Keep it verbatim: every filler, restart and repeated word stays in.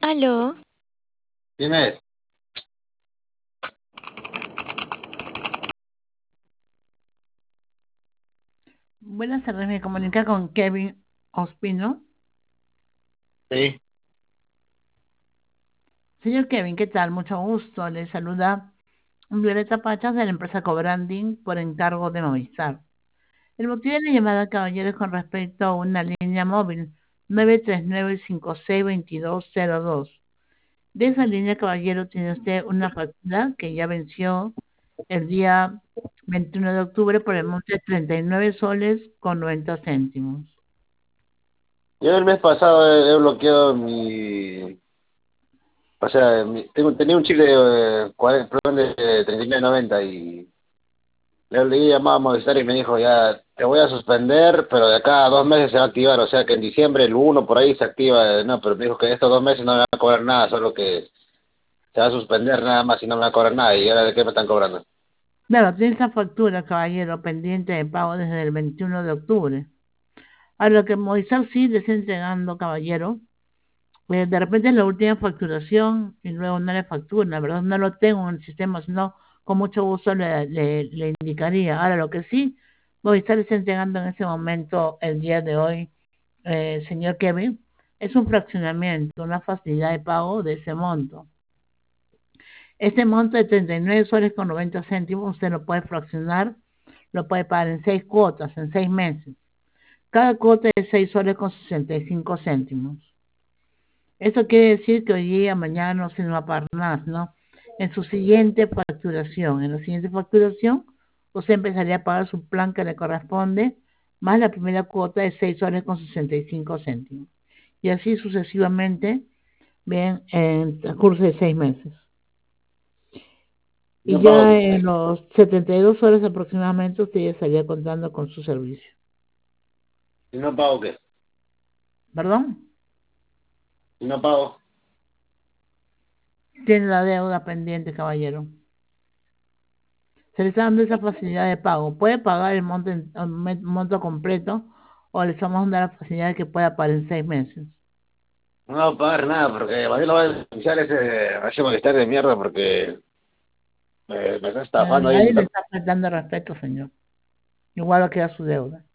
Aló, Dime, Buenas tardes, me comunica con Kevin Ospino. sí, Señor Kevin, ¿qué tal? Mucho gusto. Le saluda Violeta Pachas de la empresa Cobranding por encargo de Movistar. El motivo de la llamada, caballero, es con respecto a una línea móvil nueve tres nueve cinco seis dos dos cero dos. De esa línea, caballero, tiene usted una factura que ya venció el día veintiuno de octubre por el monte de treinta y nueve soles con noventa céntimos. yo el mes pasado he, he bloqueado mi, o sea, mi- tengo, tenía un chicle de, eh, cuarenta, perdón, de treinta y nueve noventa y le le llamado a Movistar y me dijo ya, te voy a suspender, pero de acá a dos meses se va a activar, o sea que en diciembre el uno por ahí se activa, eh, no, pero me dijo que estos dos meses no me van a cobrar nada, solo que se va a suspender nada más y no me va a cobrar nada, y ahora de qué me están cobrando. Claro, tiene esa factura, caballero, pendiente de pago desde el veintiuno de octubre. Ahora, lo que Movistar sí le está entregando, caballero, pues de repente es la última facturación y luego no le factura. La verdad no lo tengo en el sistema, sino con mucho gusto le, le, le indicaría. Ahora, lo que sí, Movistar le está entregando en ese momento, el día de hoy, eh, señor Kevin, es un fraccionamiento, una facilidad de pago de ese monto. Este monto de treinta y nueve soles con noventa céntimos usted lo puede fraccionar, lo puede pagar en seis cuotas, en seis meses. Cada cuota es seis soles con sesenta y cinco céntimos. Eso quiere decir que hoy día, mañana no se nos va a pagar más, ¿no? En su siguiente facturación, en la siguiente facturación, usted empezaría a pagar su plan que le corresponde, más la primera cuota de seis soles con sesenta y cinco céntimos. Y así sucesivamente, bien, en el transcurso de seis meses. Y ¿No pago ya qué? en los setenta y dos horas aproximadamente usted ya estaría contando con su servicio. ¿Y no pago qué? ¿Perdón? ¿Y no pago? Tiene la deuda pendiente, caballero. Se le está dando esa facilidad de pago. Puede pagar el monto, en- el me- monto completo o le estamos dando la facilidad de que pueda pagar en seis meses. No va a pagar nada porque a mí lo va a denunciar ese, a ese Movistar de mierda porque me, me está Pero estafando ahí. nadie le está faltando respeto, señor. Igual lo que a su deuda.